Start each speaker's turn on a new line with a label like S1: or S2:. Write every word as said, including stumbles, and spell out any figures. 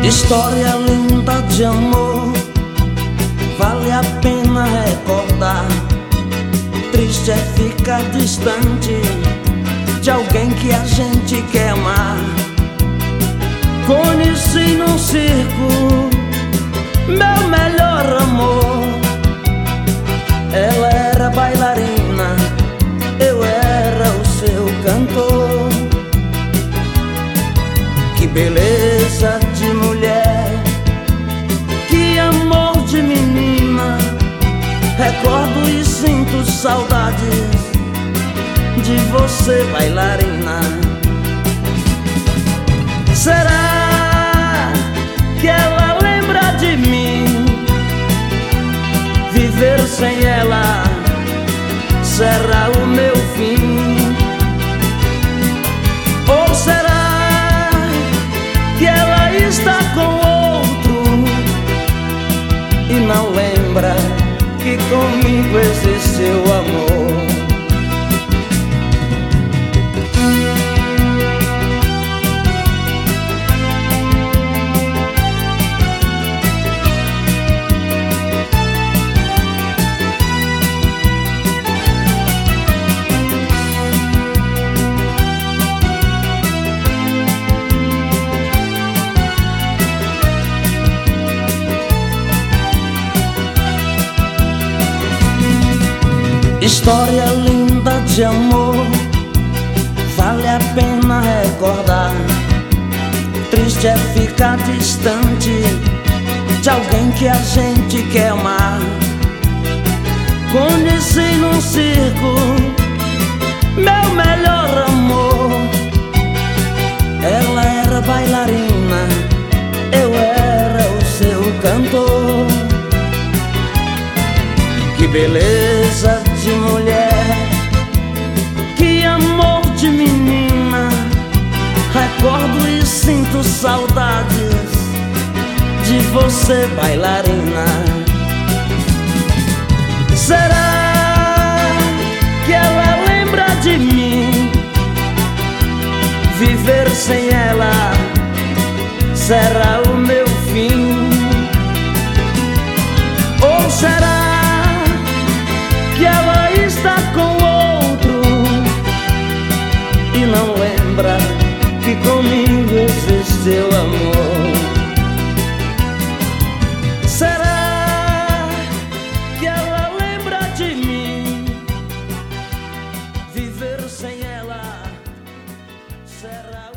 S1: História linda de amor, vale a pena recordar. Triste é ficar distante de alguém que a gente quer amar. Conheci num circo meu melhor amor. Ela era bailarina, eu era o seu cantor. Que beleza de mulher, que amor de menina. Recordo e sinto saudades de você, bailarina. Será que ela lembra de mim? Viver sem ela será o meu fim? Ou será que ela está com outro e não lembra que comigo existiu amor? História linda de amor, vale a pena recordar. Triste é ficar distante de alguém que a gente quer amar. Conheci num circo meu melhor amor. Ela era bailarina, eu era o seu cantor. Que beleza de mulher, que amor de menina. Recordo e sinto saudades de você, bailarina. Será que ela lembra de mim? Viver sem ela será o meu fim? Ou será que ela está com outro e não lembra que comigo existiu amor? Será que ela lembra de mim? Viver sem ela será